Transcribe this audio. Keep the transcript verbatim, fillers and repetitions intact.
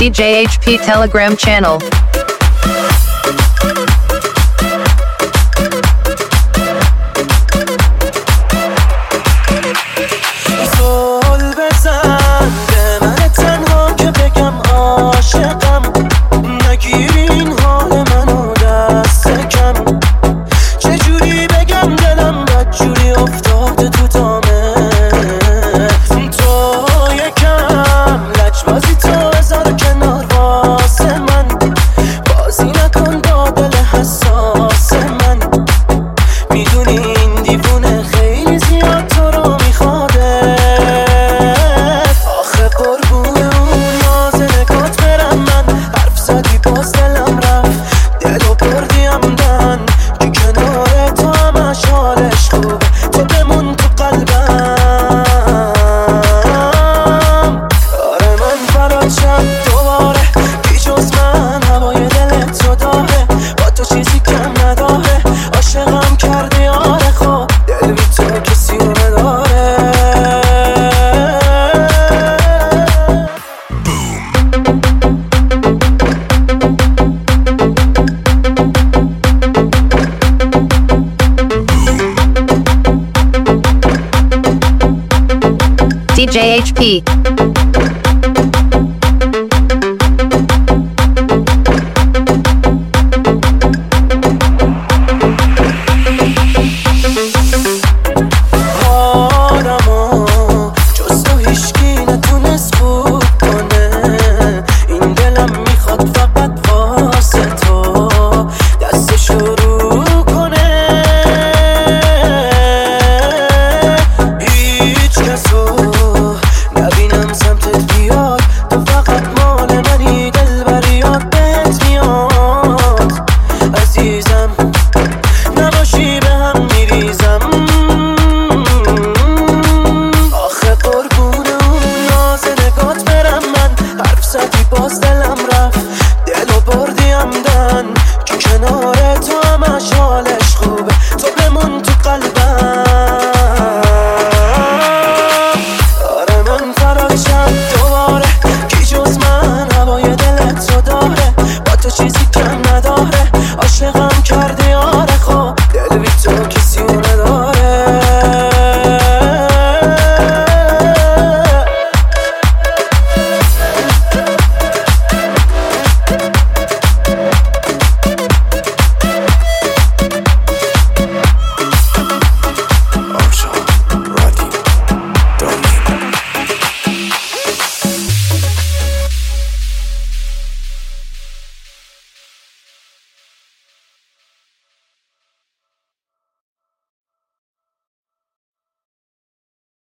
D J H P Telegram channel. زل بزن به من تنها که بگم عاشقم، نگیر این حال منو دست کم. چجوری بگم دلم بدجوری افتاده تو دامه تو، یکم لجبازی تو بذار کنار واسه من، بازی نکن با دل حساس من. میدونی این دیوونه خیلی زیاد تو رو میخواده، آخه قربون اون ناز نگات برم من. حرف زدی باز دلم رفت، دلو بردی عمدن که کنار تو همش حالش خوبه. تو بمون تو قلبم، آره من فراد شم دوباره، بی جز من هوای دل تو داره، با تو چیزی کم نداره. عاشقم کردی آره، خب دل بی تو کسی رو نداره. D J H P